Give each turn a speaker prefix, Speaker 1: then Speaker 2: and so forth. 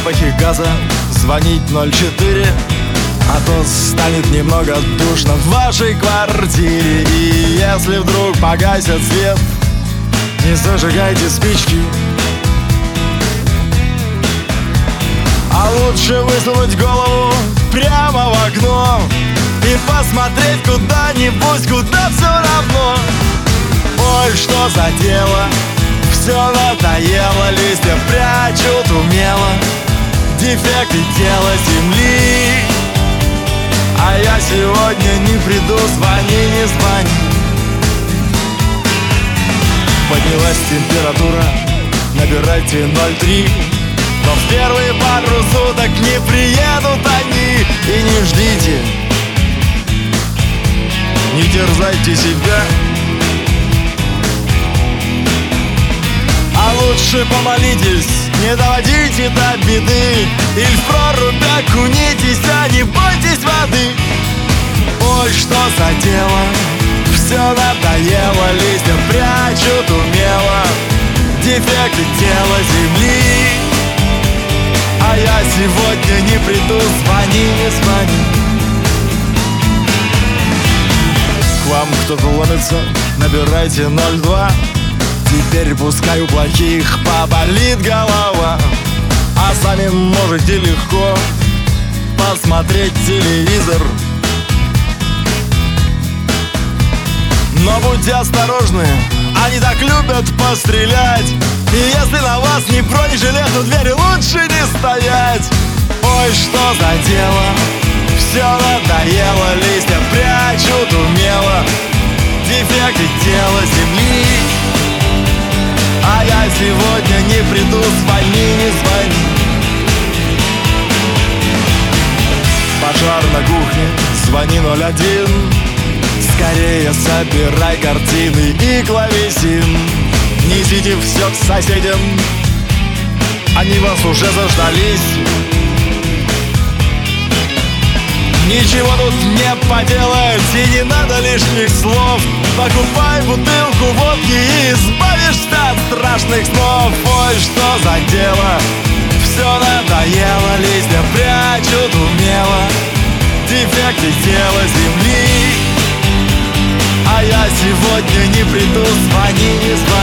Speaker 1: запахе газа звонить 04, а то станет немного душно в вашей квартире. И если вдруг погасит свет, не зажигайте спички, а лучше высунуть голову прямо в окно и посмотреть куда-нибудь, куда все равно. Ой, что за дело, все надоело, листья прячут умело дефекты тела земли. А я сегодня не приду, звони, не звони. Поднялась температура, набирайте 03, но в первые пару суток не приедут они. И не ждите, не терзайте себя, а лучше помолитесь, не доводите до беды. Или в прорубь окунитесь, а не бойтесь воды. Ой, что за дело, все надоело, листья прячут умело дефекты тела земли. А я сегодня не приду, звони, не звони. К вам кто-то ломится, набирайте 02. Теперь пускай у плохих поболит голова, а сами можете легко посмотреть телевизор. Но будьте осторожны, они так любят пострелять. И если на вас не бронежилет, то двери лучше не стоять. Ой, что за дело, все надоело, листья прячут умело дефекты тела земли. А я сегодня не приду, звони, не звони. Пожар на кухне, звони 01. Скорее собирай картины и клавесин. Несите все к соседям, они вас уже заждались. Ничего тут не поделать, и не надо лишних слов. Покупай бутылку водки и избавишься от страшных снов. Ой, что за дело, все надоело, листья прячут умело дефекты тела земли. А я сегодня не приду, звони, не звони.